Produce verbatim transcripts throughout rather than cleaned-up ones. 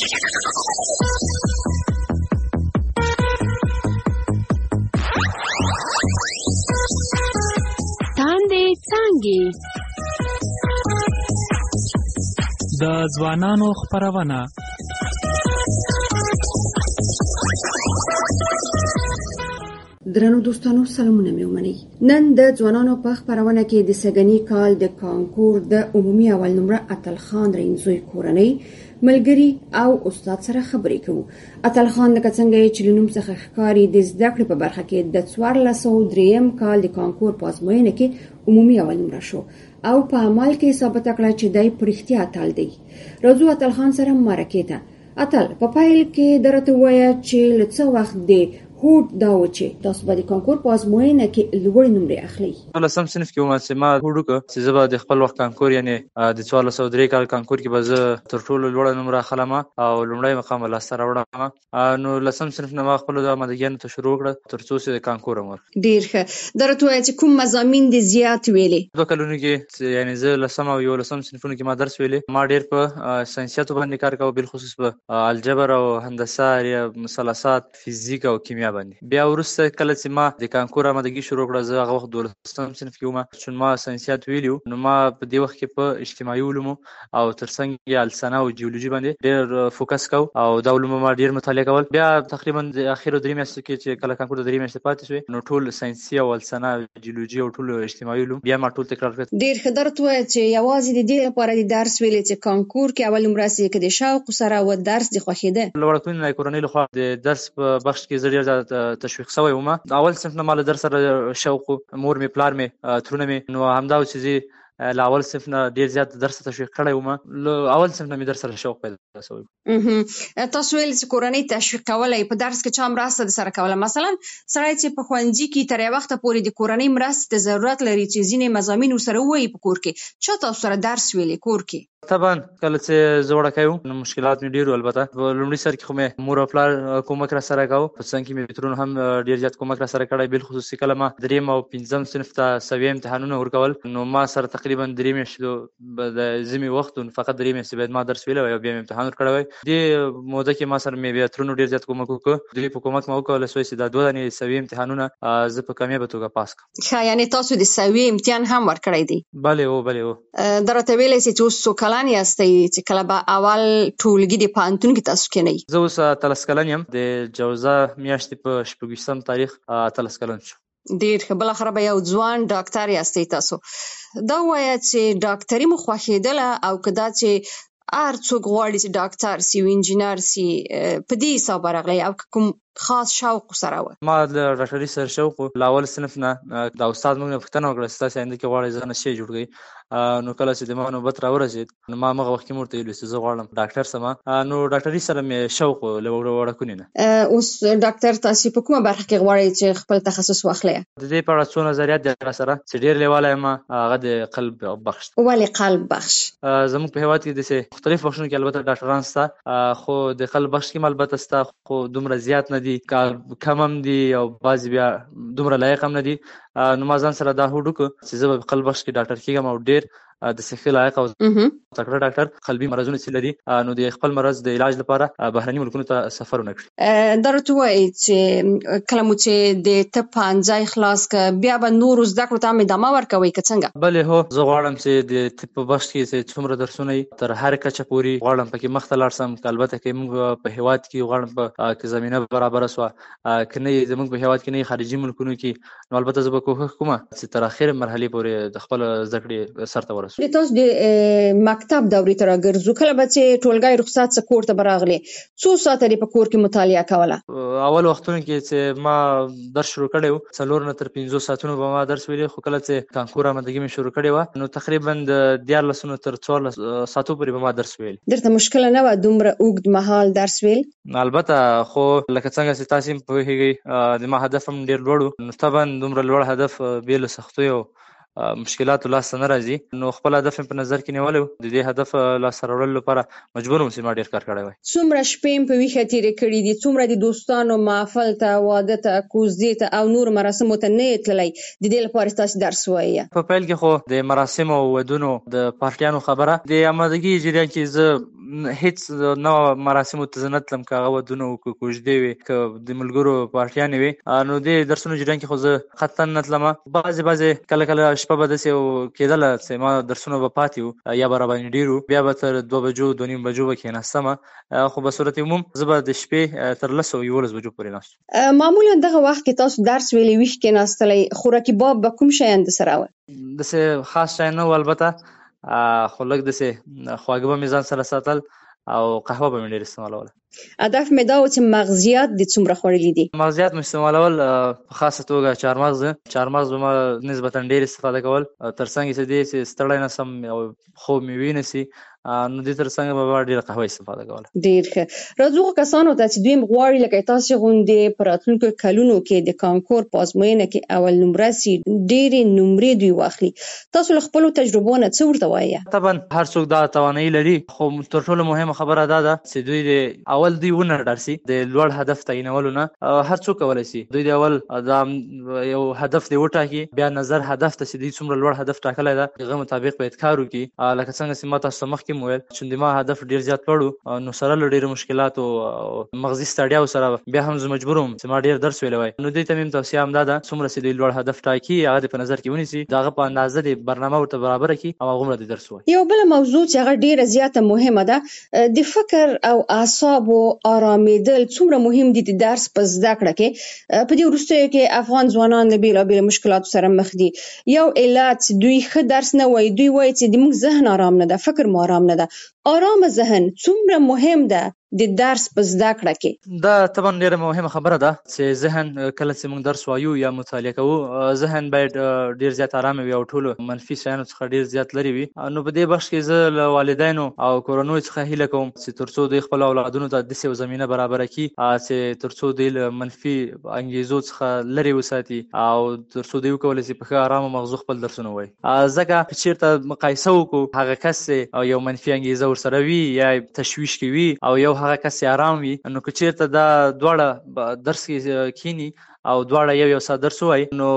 تاندې څانګې د ځوانانو خپرونه. درنو دوستانو سلامونه مې ومنئ. نن د ځوانانو په خپرونه کې د سږني کال د کانکور د عمومي اول نمره اتل خان رینزوی کورنۍ ملګری او استاد سره خبرې کوو. اتل خان د څنګه چې لنوم څخه ښکاری د زده کړې په برخه کې د څوارلس سوه دریم کال د کانکور په ازموینه کې عمومي اول نمره شو او په عمل کې ثابته کړه چې دی په رښتیا اتل دی. راځو اتل خان سره مرکې ته. اتل په پیل کې درته وایه چې له څه وخت دی هوډ دا و چې تاسو به د کانکور په ازموینه کې لوړې نمرې اخلئ؟ لسم صنف کې وم چې ما هوډ وکړ چې زه به د خپل وخت کانکور یعنې د څوارلس سوه درې کال کانکور کې به زه تر ټولو لوړه نمره اخلم او لومړی مقام به لاسته راوړم. نو لسم صنف نه ما خپلو د آمادګیانو ته شروع وکړه تر څو چې د کانکور هم ورکړم. ډېر ښه. درته وایه چې کوم مضامین دې زیات ویلې؟ دوه کلونو کې یعنې زه لسم او یولسم صنفونو کې ما درس ویلې. ما ډېر په ساینسیاتو باندې کار کوه، بالخصوص په الجبر او هندسه یا مثلثات، فزیک او کیمیا باندې. بیا وروسته کله چې ما د کانکور آمادګي شروع کړه، زه هغه وخت دولسم صنف کې وم، چون ما ساینسیات ویلي وو، نو ما په دې وخت کې په اجتماعي علومو او ترڅنګ یې السنه او جیولوژي باندې ډېر فوکس کوو او دا علومو ما ډېر مطالعه کول. بیا تقریبا د اخرو درې میاشتو کې چې کله کانکور د درې میاشتې پاتې شوې، نو ټول ساینسي او السنه، جیولوژي او ټول اجتماعي علوم بیا ما ټول تکرار کړل. ډېر ښه. درته وایه چې یوازې د دې لپاره د درس ویلې چې کانکور کې اول نمره راسي که د شوق سره و درس دې خوښېده؟ له وړکتون کورنۍ لخوا د درس په بخش کې زه ډېر زیات تشویق شوی وم. اول صنف نه ما له درس سره شوق، مور مې، پلار مې، ترونه مې، نو همدا و چې زه له اول صنف نه ډېر زیات درس ته تشویق کړی وم. له اول صنف نه مې درس سره شوق پیدا شوی. تاسو ویل چې کورنۍ تشویق کولی، په درس کې چا مرسته د سره کوله؟ مثلا سړی چې په ښوونځي کې تر یو وخته پورې د کورنۍ مرستې ته ضرورت لري چې ځینې مضامین ورسره ووایي په کور کې، چا تاسو سره درس ویلی کور کې؟ طبعا کله چې زه وړکی وم نو مشکلات مې ډېر وو. البته په لومړي سر کې خو مې مور او پلار کومک را سره کوو، په څنګ کې مې ترونو هم ډېر زیات کومک را سره کړی. بالخصوص چې کله ما درېیم او پنځم صنف ته سویه امتحانونه ورکول، نو ما سره تقریبا درې میاشتې د ژمي وخت و، فقط درې میاشتې باید ما درس ویلی وی او بیا مې امتحان ورکړی وی. دې موده کې ما سره مې بیا ترونو ډېر زیات کومک وکړو. دوی په کومک ما وکولی شوی چې دا دوه دانې سویې امتحانونه زه په کامیابه توګه پاس کړم. ښه، یعنې تاسو د سویې امتحان هم ورکړی دی؟ بلې هو بلې هو. درته ویلی سي چې اوس څو کلن یاستئ چې کله به اول ټولګي د پوهنتون کې تاسو کېنئ؟ زه اوس اتلس کلن یم. د جوزه میاشتې په شپږ ویشتم تاریخ اتلس کلن شو. ډېر ښه. بالاخره به یو ځوان ډاکټر یاستئ تاسو. دا ووایه چې ډاکټري مو خوښېدله او که دا چې هر څوک غواړي چې ډاکټر سي او انجینر سي، په دې حساب راغلی او که کوم خاص شوق سره و؟ ما د ډاکټري سره شوق و. له اول صنف نه دا استاد موږ نه پوښتنه وکړه چې تاسې آینده کې غواړئ ځان څه جوړ کړئ. نو کله چې د ما نوبت راورسېد نو ما هغه وخت کې مې ورته ویلي چې زه غواړم ډاکټر شم. نو ډاکټري سره مې شوق و له وړکونې نه. اوس ډاکټر تاسې په کومه برخه کې غواړئ چې خپل تخصص واخلئ؟ د دې په اړه څو نظریات دي را سره چې ډېر لیواله یم، هغه د قلب بخش. ولې قلب بخش؟ زموږ په هېواد کې داسې مختلف بخشونو کې البته ډاکټران شته، خو د قلب بخش کې البته شته، خو دومره زیات نه دي، کم هم دي او بعضې بیا دومره لایق هم نه دي. نو ما ځان سره دا هوډ وکړو چې زه به په قلب بخش کې ډاکټر کېږم او ډېر د صحي لایق او تکړه ډاکټر قلبي مرضونه چې لري نو د خپل مرض د علاج لپاره بهرني ملکونو ته سفر ونه کړي. دا راته وایي چې کله مو چې د طب پوهنځی خلاص که بیا به نورو زده کړو ته هم ادامه ورکوئ که څنګه؟ بلې هو، زه غواړم چې د طب په بخش کې چې څومره درسونه وي تر هر کچه پورې غواړم پکې مخته لاړ شم. البته که موږ په هېواد کې غواړم که زمینه برابره شوه، که نه یې زموږ په هېواد کې نه یې خارجي ملکونو کې، نو البته زه به کوښښ کوم چې تر اخرې مرحلې پورې د خپل زده کړې سر ته ورسوم. تاسو د مکتب دورې ته راګرځو، کله به چې ټولګی رخصت څه کور ته به راغلې، څو ساعته دې په کور کې مطالعه کوله؟ اول وختونو کې چې ما درس شروع کړی و څلور نه تر پنځو ساعتونو به ما درس ویلی، خو کله چې کانکور آمادګي مې شروع کړې وه نو تقریبا د دیارلسو نه تر څوارلس ساعتو پورې به ما درس ویل. درته مشکله نه وه دومره اوږد مهال درس ویل؟ البته، خو لکه څنګه چې تاسې هم پوهېږئ د ما هدف هم ډېر لوړ و، نو طبعا دومره لوړ هدف بې له سختیو مشکلاتو لاسته نه راځي، نو خپل هدف په نظر کې نیولی و. د دې هدف لاسته راوړلو لپاره مجبور وم چې ما ډېر کار کړی وای. څومره شپې په ویښه تېرې کړي دي؟ څومره د دوستانو محفل ته، واده ته، کوزدې ته او نور مراسمو ته نه یې تللی؟ د دې لپاره تاسې درس وایي؟ په پیل کې خو د مراسمو او ودونو د پارټیانو خبره د آمادګي جریان کې زه هیڅ نو مراسمو ته زه نه تلم، که هغه ودونه وو، که کوژدې وي، که د ملګرو پارټیانې وي، نو دې درسونو جریان کې خو زه قطعا نه تلم. بعضې بعضې کله کله شپه به داسې کېدله چې ما درسونه به پاتې وو یا به راباندې ډېر وو، بیا به تر دوه بجو دوه نیم بجو به کېناستم، خو به صورت عموم زه به د شپې تر لس او یولس بجو پورې ناست وم. معمولا دغه وخت کې تاسو درس ویلې ویښ کېناستلی، خو رقیباب به کوم شیان درسره ول؟ داسې خاص شیان نه و البته، خو لږ داسې خواږه به مې ځان سره ساتل او قهوه به مې ډېر استعمالوله. هدف مې دا و چې مغزیات دې څومره خوړلي دي؟ مغزیات مې استعمالول په خاصه توګه چهارمغز چهارمغز به ما نسبتا ډېر استفاده کول، تر څنګ چې دې چې ستړی نه سم او خوب مې وي نه سي، نو دې تر څنګ به ما ډېره قهوه استفاده کوله. ډېر ښه. راځو هغو کسانو ته چې دوی غواړي لکه تاسې غوندې په راتلونکو کلونو کې د کانکور په ازموینه کې اول نمره سي، ډېرې نمرې دوی واخلي، تاسو له خپلو تجربو نه څه ورته وایي؟ طبعا هر څوک دا توانایي لري، خو تر ټولو مهمه خبره دا ده چې دوی د اول دوی ونه ډار سي د لوړ هدف تعینولو نه. هر څوک کولی سي دوی د اول دا یو هدف دی وټاکي، بیا نظر هدف ته چې دوی څومره لوړ هدف ټاکلی ده هغه مطابق باید کار وکړي. لکه څنګه چې ما تاسو ته مخکې ویل چې ما هدف ډېر زیات لوړ و، نو سره له ډېرو مشکلاتو او مغزي ستړیاو سره بیا هم زه مجبور وم چې ما ډېر درس ویلی وای. نو دوی ته مې توصیه همدا ده څومره چې دوی لوړ هدف ټاکي هغه دې په نظر کې ونیسي، د هغه په اندازه دې برنامه ورته برابره کړي او هغومره دې درس ووایي. یو بله موضوع چې هغه ډېره زیاته مهمه ده، د فکر او اعصابو آرامېدل څومره مهم دي د درس په زده کړه کې. په دې وروستیو کې افغان ځوانان له بېلابېلو مشکلاتو سره مخ دي. یو علت دوی ښه درس نه وایي، دوی وایي چې زموږ ذهن آرام نه ده، فکر مو آرام نه ده. آرامه ذهن څومره مهم ده د درس په زده کړه کې؟ دا طبعا ډېره مهمه خبره ده چې ذهن کله چې موږ درس وایو یا مطالعه کوو، ذهن باید ډېر زیات ارامه وي او ټولو منفي شیانو څخه ډېر زیات لرې وي. نو په دې بخش کې زه له والدینو او کورنیو څخه هیله کوم چې تر څو دوی خپلو اولادونو ته داسې یو زمینه برابره کړي چې تر څو دوی له منفي انګیزو څخه لرې وساتي او تر څو دوی وکولی شي په ښه ارامه مغزو خپل درسونه ووایي. ځکه که چېرته مقایسه وکړو هغه کس چې یو منفي انګیزه ورسره وي یا تشویش کې وي او یو هغه کس چې ارام وي، نو که چېرته دا دواړه درس کې کښېني او دواړه یو یو ساعت درس ووایي، نو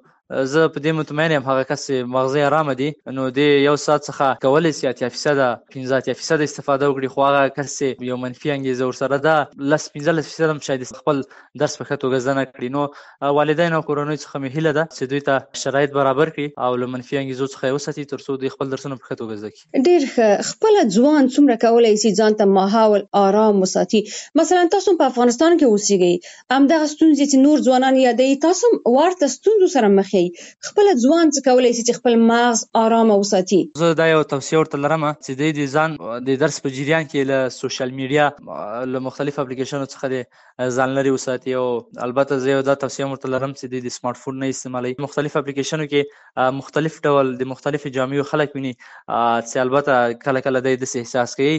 زه په دې مطمئن یم هغه کس چې مغزی ارامه دي، نو دې یو ساعت څخه کولی شي اتیا فیصده پنځه اتیا فیصده استفاده وکړي. خو هغه کس چې یو منفي انګیزه ورسره ده لس پنځلس فیصده هم شاید خپل درس په ښه توګه زده نه کړي. نو والدین او کورنیو څخه مې هیله ده چې دوی ته شرایط برابر کړي او له منفي انګیزو څخه یې وساتي تر څو دوی خپل درسونه په ښه توګه زده کړي. ډېر ښه. خپله ځوان څومره کولی شي ځان ته ماحول آرام وساتي؟ مثلا تاسو په افغانستان کې اوسېږئ، همدغه ستونزې چې نور ځوانان یادوي، تاسو هم ورته ستونزو سره مخ یئ، خپله ځوان څه کولی شي چې خپل مغز آرامه وساتي؟ زه دا یو توصیه ورته لرم چې دوی د ځان د درس په جریان کې له سوشل میډیا له مختلفو اپلیکیشنو څخه د ځان لرې وساتي. او البته زه یو دا توصیه ورته لرم چې دوی د سمارټ فون نه استعمالوي. مختلف اپلیکیشنو کې مختلف ډول د مختلفو جامعو خلک ویني چې البته کله کله دوی داسې احساس کوي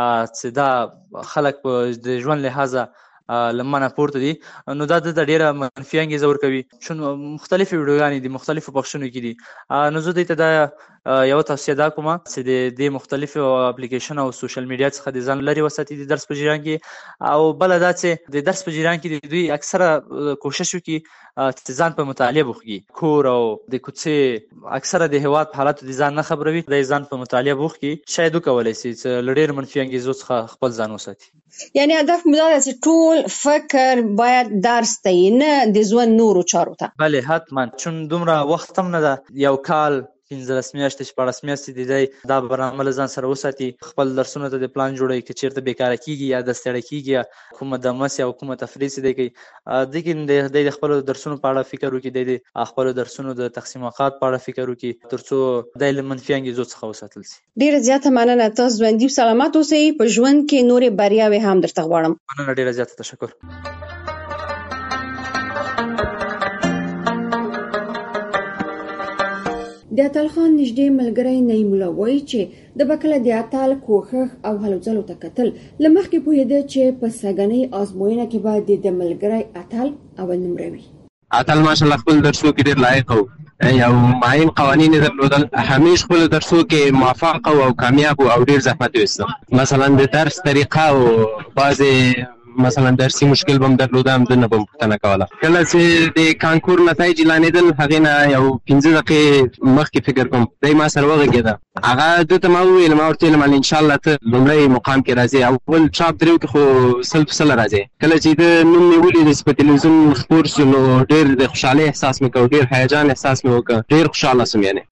چې دا خلک په د ژوند لحاظه لمنه پورته دي، نو دا د ډیره منفي انګیزه ورکوي. چون مختلفې ویډیوګانې دي مختلفو بخشونو کې دي، نو زه دوی ته دا یو توصیه دا کوم چې د دې مختلفو اپلیکیشن او سوشل میډیا څخه د ځان لرې وساتي د درس په جریان کې. او بله دا چې د درس په جریان کې دوی اکثره کوشش وکړي چې ځان په مطالعه بوخږي. کور او د کوڅې اکثره د هېواد په حالاتو د ځان نه خبروي، د ځان په مطالعه بوخږي، شاید وکولی شي چې له ډېر منفي انګیزو څخه خپل ځان وساتي. یعنی هدف مو دا ده چې ټول فکر باید درس ته یې، نه د ژوند نورو چارو ته. بله حتما، چون دومره وخت هم نه ده، یو کال پنځلس میاشتې شپاړس میاشتې د دی دا برنامه له ځان سره وساتي، خپل درسونو ته د پلان جوړوي، که چېرته بېکاره کېږي یا د ستړی کېږي یا کومه دمه سي او کومه تفریح سي دی کوي، دی کې دی د خپلو درسونو په اړه فکر وکړي، دی د خپلو درسونو د تقسیم اوقات په اړه فکر وکړي تر څو دی له منفي انګیزو څخه وساتل سي. ډېره زیاته مننه. تاسو ژوندي او سلامت اوسئ. په ژوند کې نورې بریاوې هم درته غواړم. مننه، ډېره زیاته تشکر. د اتل خان نږدې ملګری نعیم الله وایي چې د بکله د اتل کوښښ او هلو ځلو ته کتل له مخکې پوهېده چې په سږنۍ ازموینه کې به د ملګری اتل اول نمره وي. اتل ماشاءالله خپل درسو کې ډېر لایق و، یو معین قوانین یې درلودل، همیش خپل درسو کې موفق او کامیاب او ډېر زحمت ویسته. مثلا د درس طریقه او بعضې مثلا درسي مشکل به هم درلوده هم دنه به هم پوښتنه کوله. کله چې د کانکور نتایج اعلانېدل هغې نه یو پنځه دقیقې مخکې فکر کوم دی ما سره وغږېده. هغه ده ته ما وویل ما ورته ویلم انشاءالله ته لومړی مقام کې راځې، اول ټاپ دریو کې خو سل په سله راځې. کله چې د نوم مې ولید چې په تلویزیون خپور شو نو ډېر د خوشحالۍ احساس مې کوه، ډېر هیجان احساس مې وکړ، ډېر خوشحاله شوم. یعنې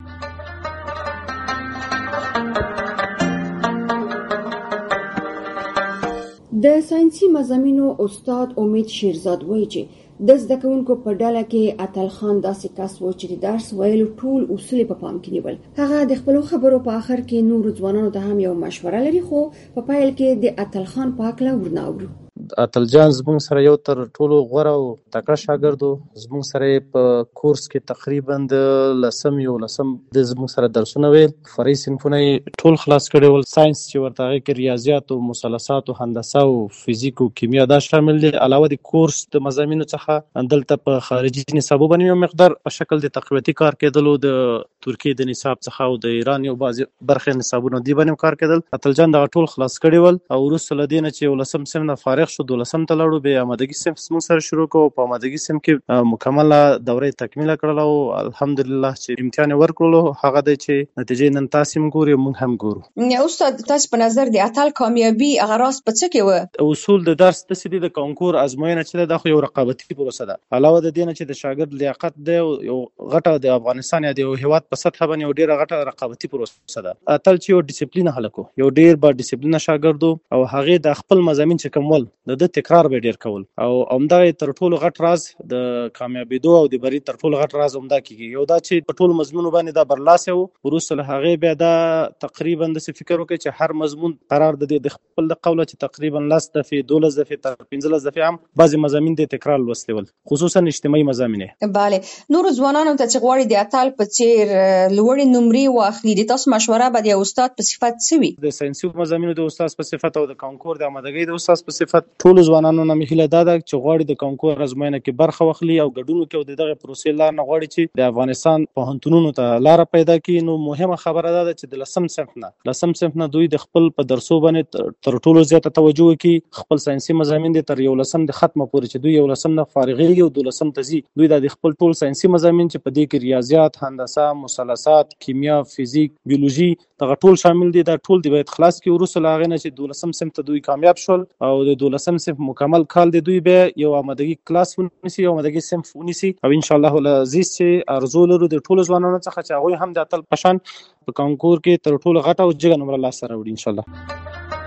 د ساينسي مضامینو استاد امید شیرزاد وایي چې د زده کوونکو په ډله کې اتل خان داسې کس و چې د درس ویلو ټول اصول په پام کې نیول. هغه د خپل خبرو په اخر کې نور ځوانانو ته هم یو مشوره لري، خو په پایل کې د اتل خان په اړه ورناوړو. اتل جان زموږ سره یو تر ټولو غوره او تکړه شاګرد و. زموږ سره په کورس کې تقریبا د لسم یو لسم د زموږ سره درسونه ویل، فرعي صنفونه ټول خلاص کړي ول. ساينس چې ورته هغې کې ریاضیات او مثلثات او هندسه او فزیک او کیمیا دا شامل دي. علاوه د کورس د مضامینو څخه دلته په خارجي نصابو باندې یو مقدار په شکل د تقویتي کار کېدلو، د ترکیې د نصاب څخه او د ایران یو بعضې برخې نصابونو دې باندې کار کېدل. اتل جان دغه ټول خلاص کړي ول او وروسته له دې نه چې یو لسم صنف نه فارغ شو دولسم ته لاړو، بیا آمادګي صنف موږ سره شروع کړو. په آمادګي صنف کې مکمله دوره تکمیله کړله او الحمدلله چې امتحان یې ورکړلو هغه دی چې نتیجې نن تاسې هم ګورئ موږ هم ګورو. استاد تاسو په نظر د اتل کامیابي هغه راز په څه کې و؟ اصول د درس داسې دي د کانکور ازموینه چې ده دا خو یو رقابتي پروسه ده. علاوه د دې نه چې د شاګرد لیاقت دی یو غټه د افغانستان یا د یو هېواد په سطحه باندې یو ډېره غټه رقابتي پروسه ده. اتل چې یو ډیسپلینه هلک و، یو ډېر با ډیسپلینه شاګرد و او هغې د خپل مضامین چې کوم ول د ده تکرار به ډېر کول او همدغه تر ټولو غټ راز د کامیابېدو او د بري تر ټولو غټ راز همدا کېږي. یو دا چې په ټولو مضمونو باندې دا برلاسه و، وروسته له هغې بیا دا تقریبا داسې فکر وکړئ چې هر مضمون قرار د د خپل د قوله چې تقریبا لس دفعې دولس دفعې تر پنځلس دفعې هم بعضې مضامین د تکرار لوستي ول، خصوصا اجتماعي مضامین. بله، نورو ځوانانو ته چې غواړي د اتل په څېر لوړې نمرې واخلي، د تاسو مشوره به د یو استاد په صفت څه وي؟ د ساینسي مضامینو د استاد په صفت او د کانکور د آمادګۍ د استاد په صفت ټولو ځوانانو نه مې هیله دا ده چې غواړي د کانکور ازموینه کې برخه واخلي او ګډون وکړي او د دغه پروسې لار نه غواړي چې د افغانستان پوهنتونونو ته لاره پیدا کړي. نو مهمه خبره دا ده چې د لسم صنف نه لسم صنف نه دوی د خپل په درسو باندې تر ټولو زیاته توجه وکړي. خپل ساینسي مضامین دي تر یو لسم د ختمه پورې چې دوی یو لسم نه فارغېږي او دولسم ته ځي، دوی د خپل ټول ساینسي مضامین چې په دې کې ریاضیات، هندسه، مثلثات، کیمیا، فزیک، بیولوژي دغه ټول شامل دي، دا ټول دی باید خلاص کړي. وروسته له هغې نه چې دولسم صنف ته دوی کامیاب شول او د دولسم صنف مکمل کال دی دوی بیا یو آمادګي کلاس ونیسي، یو آمادګي صنف ونیسي او انشاءالله العزیز چې ارزو لرو د ټولو ځوانانو څخه چې هغوی هم د اتل په شان په کانکور کې تر ټولو غټه او جګه نمره لاسته راوړي انشاءالله.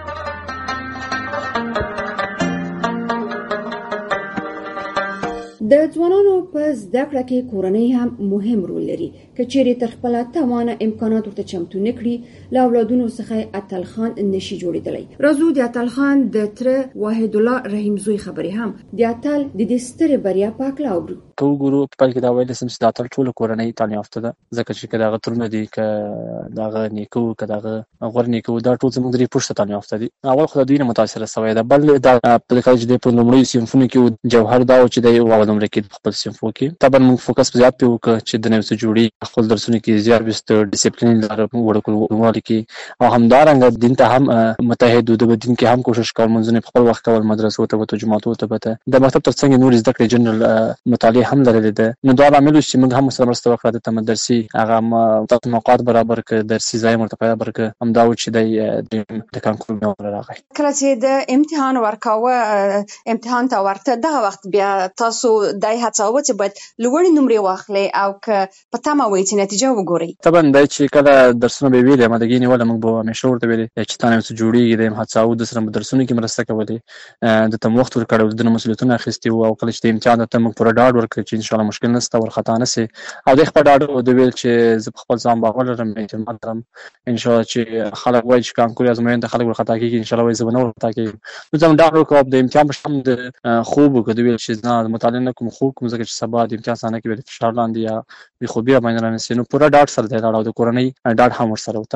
د ځوانانو په زده کړه کې کورنۍ هم مهم رول لري. که چیرې تر خپله توانه امکانات ورته چمتو نه کړي، له اولادونو څخه اتل خان نشي جوړېدلی. راځو د اتل خان د تره واحد الله رحیم زوی خبرې هم د اتل د دې سترې بریا په هکله اورو. که وګورو په پیل کې دا ویلی سم چې د اتل ټوله کورنۍ تعلیم یافته ده، ځکه چې که د هغه ترونه دي، که د هغه نیکه و، که د هغه غوره نیکه و، دا ټول زموږ درې پوښته تعلیم یافته دي. اول خو د دوی نه متاثره سوی ده، بل دا په کله چې دی په لومړیو صنفونو کې و جوهر دا و چې دی اول نمره کې په خپل صنفو کې طبعا موږ فوکس په زیات پرې وکړه چې د نوې څه جوړي خپل درسونو کې زیات بیست ډیسپلین لاره وړه کړو کې او همدارنګه دین ته هم متحد و، د دین کې هم کوشش کول، منځونه په خپل وخت کول، مدرسو ته وته، جماعتو ته وته، د مکتب تر څنګ نور زده کړې جنرال مطالعه هم لرلې ده. نو دا عامل چې موږ هم سره مرسته وکړه د تمدرسي هغه موقعات برابر کړ، درسي ځای مرتفع برابر کړ، همدا و چې د کانکور نمره راغی. کله چې د امتحان ورکاوه امتحان ته ورته دغه وخت بیا تاسو دای هڅاوه چې باید لوړې نمرې واخلئ او که په تمه وئ چې نتیجه وګورئ؟ طبعا دا چې کله درسونه به ویلې آمادګي نیوله موږ به همیشه ورته ویلې چې تا نه څه جوړېږي، د هڅاوو د سره درسونو کې مرسته کولې، د ته وخت ورکړی، د مسؤلیتونه اخیستي وو او کله چې د امتحان ته موږ پوره ډاډ ورکړی چې انشاءالله مشکل نشته، ورخطا نه سي او د خپل ډاډ د ویل چې زه په خپل ځان باور لرم، اعتماد لرم انشاءالله چې خلک وایي چې کانکور ازموینې ته خلک ورخطا کېږي، انشاءالله وایي زه به نه ورخطا کېږم. نو زه هم ډاډ ورکوم د امتحان په شان د خوب وکړو، د ویل چې نه مطالعه نه کوم، خوب کوم، ځکه چې سبا د امتحان سانه کې به فشار لاندې یا بې خوبي راباندې رانیسي. نو پوره ډاډ سره دی لاړ او د کورنۍ ډاډ هم ورسره و. طبعا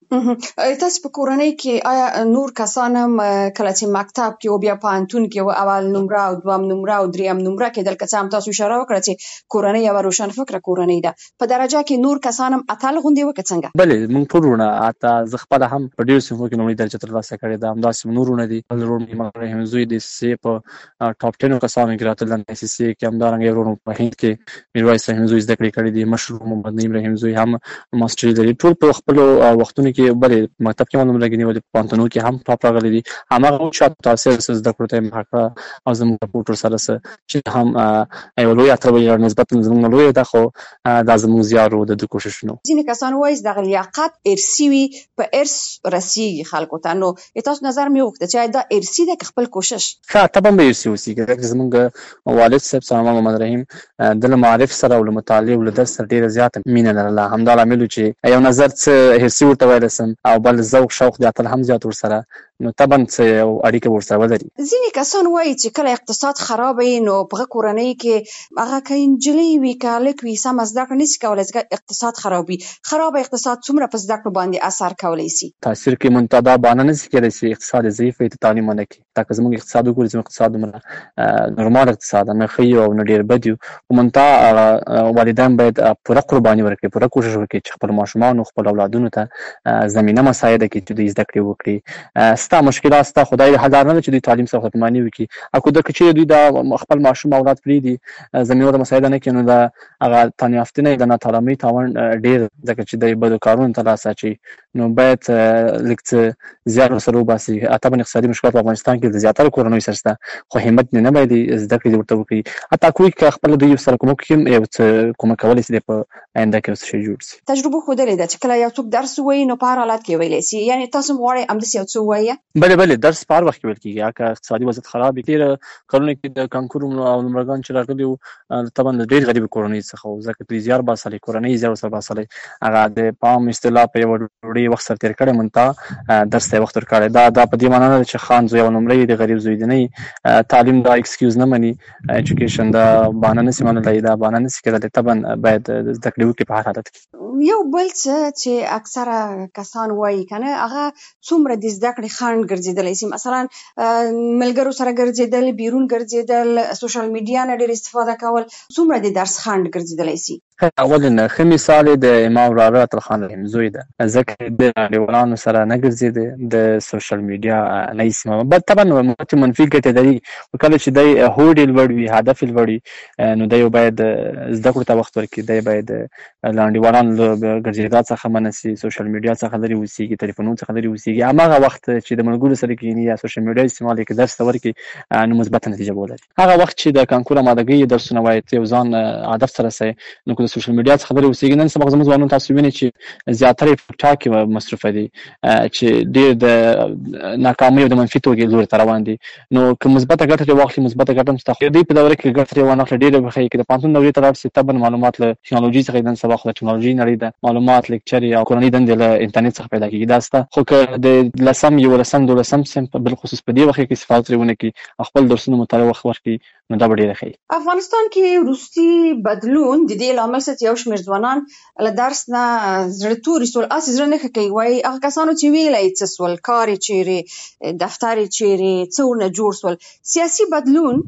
تاسو په کورنۍ کې آیا نور کسان هم کله چې مکتب کې او بیا پوهنتون کې و اول نمره او دوم نمره او دریم نمره کېدل، که څه هم تاسو اشاره وکړه چې کورنۍ یوه روشنفکره کورنۍ ده، په درجه کې نور کسان هم اتل غوندې وه که څنګه؟ بلې موږ ټول وروڼه، حتی زه خپله هم په ډېرو صنفونو کې لومړۍ درجه ترلاسه کړې ده. همداسې نور وروڼه دي. بل ورور مې ایمان رحیم زوی د اس سی په ټاپ ټینو کسانو کې راتلل اس سی کې. همدارنګه یو ورور په هند کې میرویس رحیم زوی زده کړې کړې دي. مشر محمد نعیم رحیم زوی هم ماسټري لري. ټول په خپلو وختونو کې بلې مکتب کې نمره ګنیولې، په پوهنتونونو کې هم ټاپ راغلي دي. هماغه شاته تاثیر زده کړو ته یې مخه کړه او زموږ رپورټ ورسره څه چې هم یوه لویه اتله نسبتا زموږ نه لویه ده، خو دا زموږ زیار و د دوی کوششونو. ځینې کسان وایي دغه لیاقت ارثي وي، په ارث رسېږي خلکو ته. نو تاسو نظر مې وغوښته چې آیا دا ارثي ده که خپل کوشش؟ ښه، طبعا به ارثي اوسېږي، ځکه زموږ والد صاحب سلمان محمد رحیم د له معارف سره او له مطالعې او له درس سره ډېره زیاته مینه لرله. همدا لامل و چې یو نظر څه ارثي ورته ویلی سم او بل ذوق شوق د اتل هم زیات ورسره، نو طبعا څه یو اړیکه ورسره ولري. ځینې کسان وایي چې کله اقتصاد خراب وي نو په هغه کورنۍ کې هغه که نجلۍ وي که هلک وي سمه زده کړه نشي کولی ځکه اقتصاد خراب وي. خراب اقتصاد څومره په زده کړو باندې اثر کولی سي؟ تاثیر کې منتدا بانه نشي کېدای چې اقتصاد ضعیف وي ته تعلیم ونه کړي. دا که زموږ اقتصاد وګورو، زموږ اقتصاد دومره نورمال اقتصاد نه ښه او نه ډېر بد وي، خو منتها والدین باید پوره قرباني ورکړي، پوره کوشش وکړي چې خپل ماشومانو خپل اولادونو ته زمینه مساعده کړي چې دوی زده کړې وکړي. ستا مشکلات ستا خدای د حلدار نه ده چې دوی تعلیم سره خودماني وکړي. او که که چېرې دوی دا خپل ماشوم اولاد پرېږدي زمینه ورته مساعده نه کړي، نو د هغه تانیافتنې د ناتعلمۍ تاوان ډېر، ځکه چې دوی بدو کارونو ته لاس اچوي. نو باید لږ څه زیار ورسره وباسي. طبعا اقتصادي مشکلات په افغانستان کې د زیاتره کورنیو سره شته، خو همت نه باید زده کړې ورته وکړي. حتی کوی که خپله دوی سره کومک وکړي، یو څه کومک کولی شي په آینده کې یو څه شی جوړ شي. تجربه ښودلې ده چې کله یو څوک درس ووایي نو په هر حالت کې ویلی سي. یعنې تاسو هم غواړئ همداسې یو څه ووایئ؟ بلې بلې، درس په هر وخت کې ویل کېږي. که اقتصادي وضعیت خراب وي، تېره کلونو کې د کانکور او نمرګان چې راغلي وو طبعا د ډېر غریبو کورنیو څخه وو، ځکه دوی زیار باسلی، کورنۍ یې زیار ورسره باسلی. هغه د پام اصطلاح په یوه ډوډۍ وخت سره تېر کړی، منتها درس ته یې وخت ورکړی. دا دا په دې معنا نه ده چې خان زوی او نمره د غریب زوی دی، نه. تعلیم دا اکسکیوز نه مني، ایجوکیشن دا بهانه نشي منلی، دا بهانه نشي کېدلی. طبعا باید زده کړې وکړي په هر حالت کې. یو بل څه چې اکثره کسان وایي که نه، هغه څومره د زده کړې خنډ ګرځېدلی سي. مثلا ملګرو سره ګرځېدل، بیرون ګرځېدل، سوشل میډیا نه ډېر استفاده کول، څومره د درس خنډ ګرځېدلی سي؟ اول نه ښه مثال یې د امام وراره اتلخان رحیم زوی ده، ځکه د نړیوالانو سره نه ګرځېدی، د سوشل میډیا نه یې استعمال. بل طبعا منفي ګټې لري، خو کله چې دی هوډ یې لوړ وي، هدف یې لوړ وي، نو دی باید زده کړو ته وخت ورکړي. دی باید له انډیوالانو له ګرځېدا څخه منع سي، سوشل میډیا څخه لرې اوسېږي، تلیفونونو څخه لرې اوسېږي. هماغه وخت چې د ملګرو سره کښېني یا سوشل میډیا استعمال یې که درس ته ورکړي، نو مثبته نتیجه به ولري. هغه وخت چې د کانکور امادګۍ درسونه وایي، یو ځان هدف سره رسوي، نو که د سوشل میډیا څخه لرې اوسېږي. نن سبا زموږ ځوانان تاسو وینئ چې زیاتره یې په ټاک کې مصروفه دي، چې ډېر د ناکامۍ او د منفي توګې لوري ته روان دي. نو که مثبته ګټه ترې واخلي، مثبته ګټه هم شته، خو دوی په دوره کې ګټه ترې وانه اخلي، ډېره به ښه وي. که د پوهنتون دورې ته لاړ شي، طبعا معلومات له ټکنالوژي څخه نن سبا خو د ټکنالوژي نړۍ ده، معلومات، لیکچرې او کورنۍ دندې له انټرنېټ څخه پیدا کېږي، دا شته. خو که د لسم، یولسم، دولسم صنف بالخصوص په دې وخت کې استفاده ترې ونه کړي او خپل درسونو مطالعه وخت ورکړي، نو دا به ډېره ښه وي. افغانستان کې وروستي بدلون د دې لامل څه چې یو شمېر ځوانان له درس نه زړه توري سول، هسې زړه نه ښه کوي. وایي هغه کسانو چې ویلی یې څه سول، کار یې چیرې، دفتر یې چیرې، څه ورنه جوړ سول. سیاسي بدلون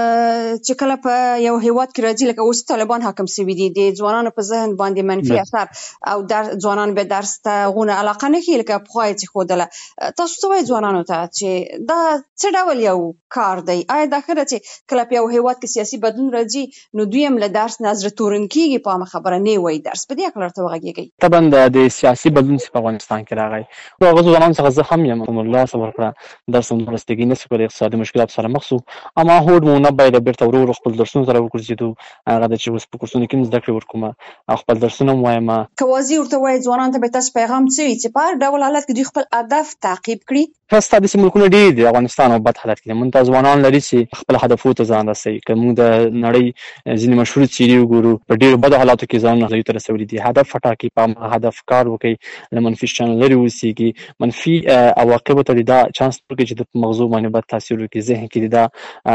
چې کله په یو هیواد کې راځي، لکه اوس طالبان حاکم شوي دي، د ځوانانو په ذهن باندې منفي اثر او در ځوانان به درس ته غونه علاقه نه ښیي لکه پخوا یې چې ښودله. تاسو څه وایئ ځوانانو ته چې دا څه ډول یو کار دی؟ آیا دا ښه ده چې کله په یو هیواد کې سیاسي بدلون راځي نو دوی هم له درس نه زړه تورن کېږي، په عامه خبره نه وایي درس؟ په دې هکله راته وغږېږئ. طبعا د سیاسي بدلون چې په افغانستان کې راغی، هغه ځوانانو څخه زه هم یم، الله صبر کړه، درس هم درستګي نه شي کولی، اقتصادي مشکلات سره مخ شو. اما هوډ مو نه باید بېرته ورو ورو خپل درسونو سره وګرځېدو. هغه ده چې اوس په کورسونو کې هم زده کړې وکړم او خپل درسونه هم وایم. که واضح ورته وایي ځوانانو ته به تاسو پیغام څه وي چې په هر ډول حالت کې دوی خپل هدف تعقیب کړي؟ ستا داسې ملکونه ډېر دي، افغانستان او بد حالت کې دي. موږ ته ځوانان لري چې خپل هدفونو ته ځان رسوي. که موږ د نړۍ ځینې مشهورې څېرې وګورو، په ډېرو بدو حالاتو کې ځانونه هدفونو ته رسولي دي. هدف وټاکئ، په هماغه هدف کار وکړئ، له منفي شیانو لرې اوسېږي. منفي عواقبو ته دې دا چانس ورکړئ چې د په مغزو باندې بد تاثیر وکړي، ذهن کې دې دا نظریې نه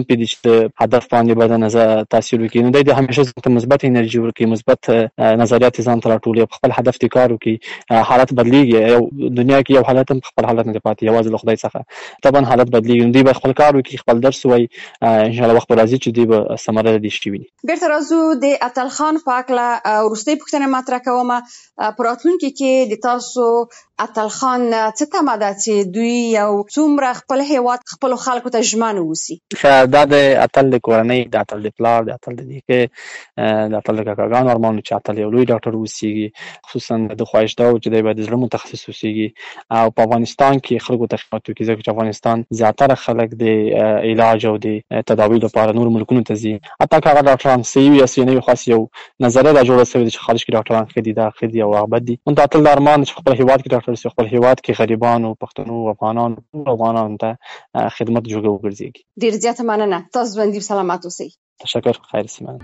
نه پرېږدي چې د هدف باندې به د نظر تاثیر وکړي. نو دی د همیشه ځان ته مثبت انرژي ورکړي، مثبت نظریات ځان ته راټولوي، په خپل هدف کار وکړي. حالت بدلېږي، یو دنیا کې یو حالت هم خپل حالت نه دی پاتې، یوازې له خدای څخه طبعا حالت بدلېږي. نو دوی به خپل کار وکړي، خپل درس ووایي، انشاءالله وخت به راځي چې دوی به ثمره دې شي ویني. بیرته راځو د اتل خان په هکله وروستۍ پوښتنه مطرح کومه. په راتلونکي کې د تاسو اتل خان څه تمه ده چې دوی یو څومره خپل هیواد خپلو خلکو ته ژمن واوسي؟ دا د اتل د کورنۍ، د اتل د پلار، د اتل د نیکه، د اتل د کاکاګانو ارمان چې اتل یو لوی ډاکټر واوسیږي. خصوصا د خواهش دا و چې دی باید د زړه متخصص واوسیږي او په افغانستان کې خلکو ته خدمت وکړي، ځکه چې افغانستان زیاتره خلک د علاج او د تداوی لپاره نور ملکونو ته ځي. حتی که هغه ډاکټران صحیح وي یا صحیح نه وي، خاص یو نظریه را جوړه شوې ده چې خارج کې ډاکټران ښه دي، دا ښه دي او هغه بد دي. نو د اتل د ارمان چې خپل هیواد کې ډاکټر شي، خپل هیواد کې غریبانو، پښتنو، افغانانو، ټولو افغانانو ته خدمت جوګه وګرځېږي. ډېر زیاته مننه. تاسو ژوندي او سلامت اوسئ. تشکر. خیر سمه.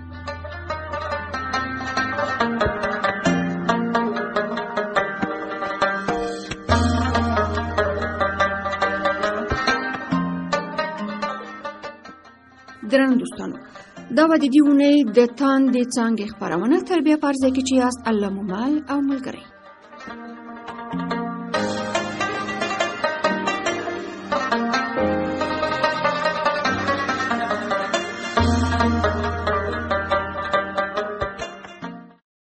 درنو دوستانو، دا به د دې اونۍ د تاندې څانګې خپرونه تر بیا په عرضه کې چې یاست الله مو مل او ملګری.